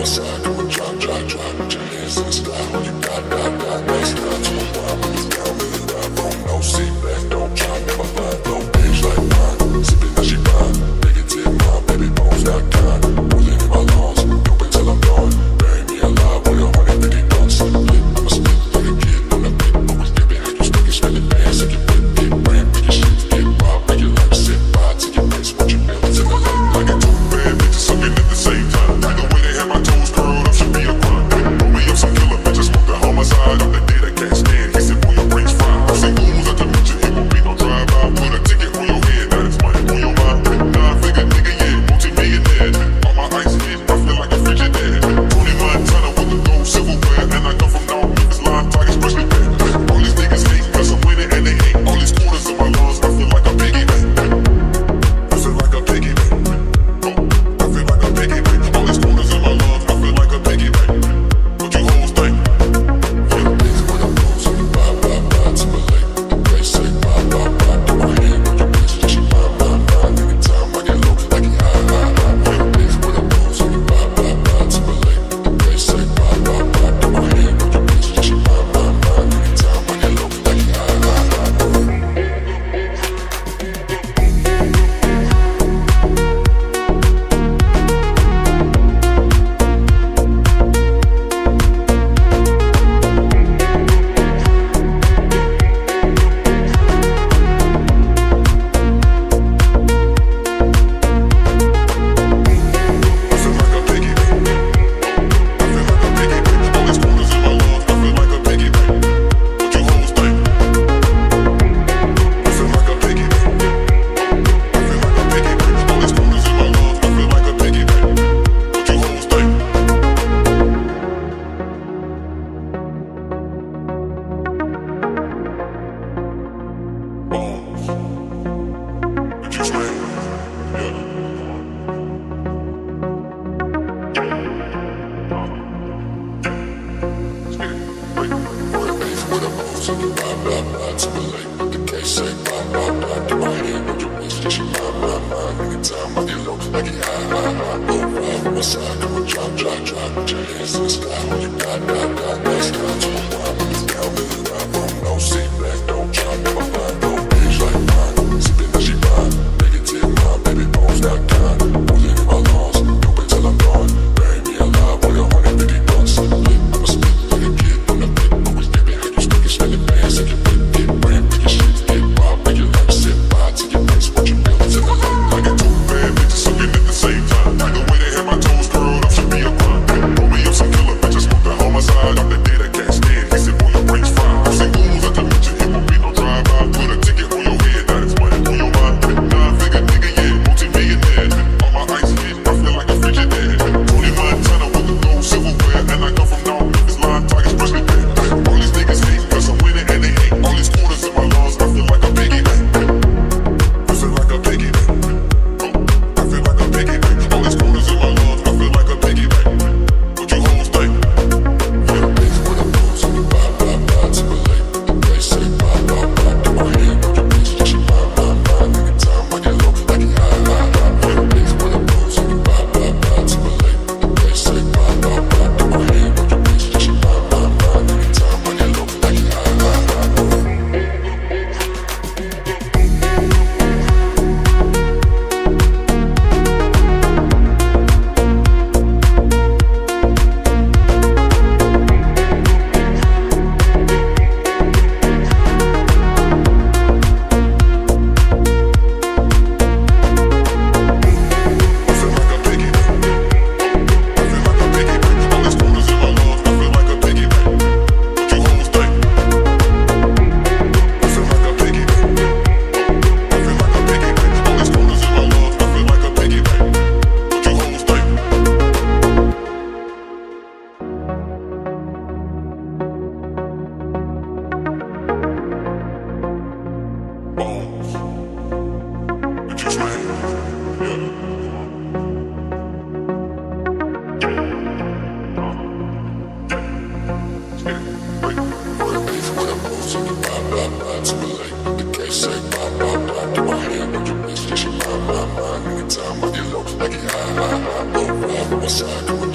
Like it high, low, ride, west side, doing drop,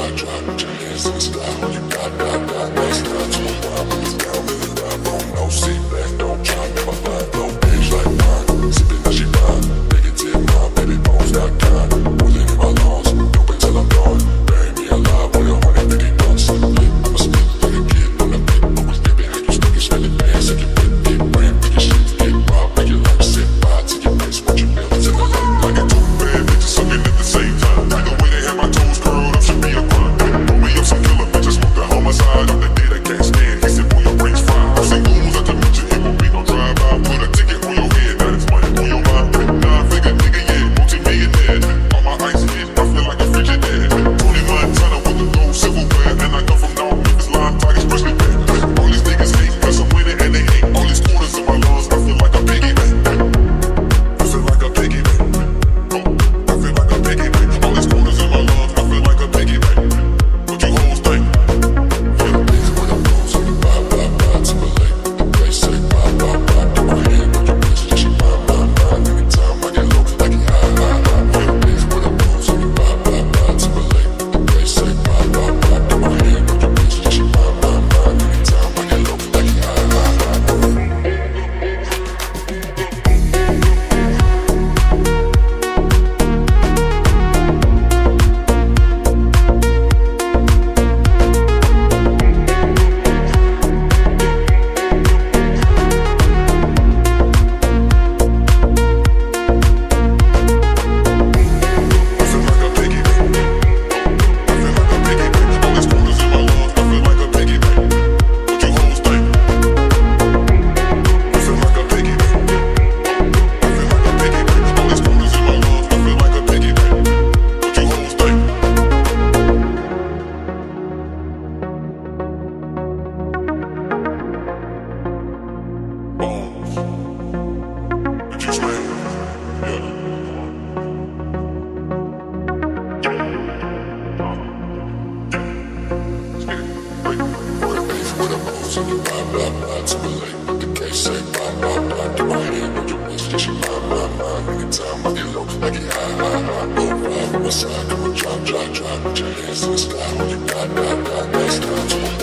drop, put your hands in the sky. You got, next time to a rhyme, when it's down, when it's down, wrong, no seat back, don't try, never mind, no page like mine, sipping as she fine, negative mind, baby bones not kind, pulling in my lungs, dope until I'm done, bury me alive with 150 guns, I'ma spit like a kid on the pit, always dipping, how you stick it, smell it, man, suck it, get brand, make your shit, get robbed, make your life set fire to your face, what you feel, it's in the light, like a two bad bitches sucking at the same time, like the way they have my toes curled up should be a crime, roll me up some killer bitches, smoke the homicide on the day that can't stand, he said, boy, your brain's fried, I say, ooh, not to mention, it will be no drive-by, put a ticket on your head, now it's money on your mind, 9-figure nigga, yeah, multi-millionaire, on my ice hit, I feel like a Frigidaire, Tony Montana with the gold silverware, and I come from North Memphis, line tigers, freshly bad, all these niggas hate, cause I'm winning and they hate, all these quarters in my lungs, I feel like a piggyback, I feel like a piggyback, I feel like a piggyback, all these quarters in my lungs, I feel like a piggyback, what you hoes think? Yeah, things when I'm close on the vibe, Timberlake, the place say vibe, do my hand on your bitch, yeah, she mine, anytime I get low, like it high, yeah, things when I'm close on the vibe, Timberlake, the place say vibe, do my hand on your bitch, yeah, she mine, anytime I get low, like it high. Timberlake, the case say do my hand on your bitch, yeah, she mine, anytime I get low, like it high, go ride, west side, come and drop, put your hands in the sky, you got, next time to